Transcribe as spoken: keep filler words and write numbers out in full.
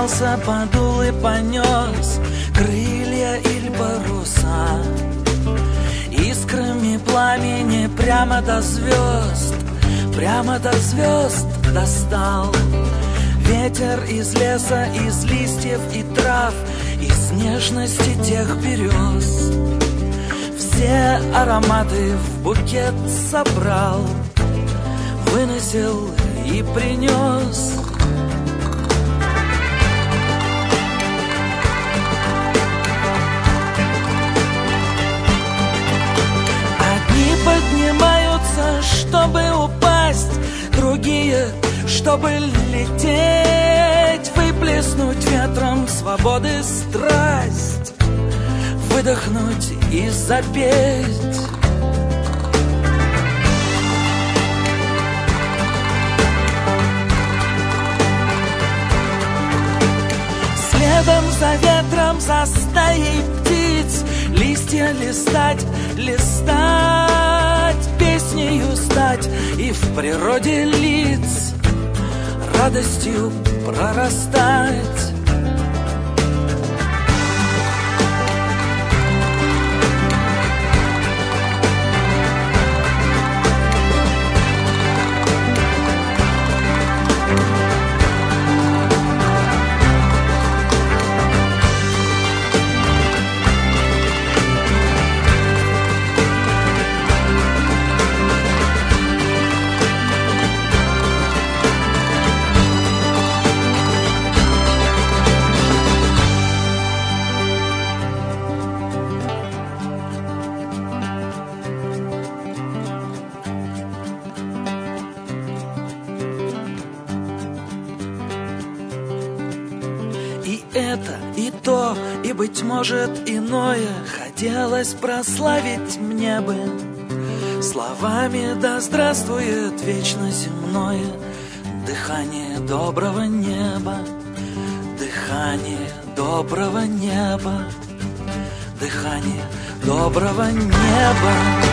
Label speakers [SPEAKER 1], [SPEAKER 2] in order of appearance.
[SPEAKER 1] сорвался, подул и понес крылья или паруса. Искрами пламени прямо до звезд, прямо до звезд достал. Ветер из леса, из листьев и трав, из нежности тех берез. Все ароматы в букет собрал, выносил и принес. Одни поднимаются, чтобы упасть, другие, чтобы лететь, выплеснуть ветром свободы страсть, выдохнуть и запеть. Следом за ветром, за стаей птиц, листья листать, листать, песнею стать и в природе лиц радостью прорастать. Это и то, и, быть может, иное хотелось прославить мне бы словами: да здравствует вечно земное дыхание доброго неба, дыхание доброго неба, дыхание доброго неба.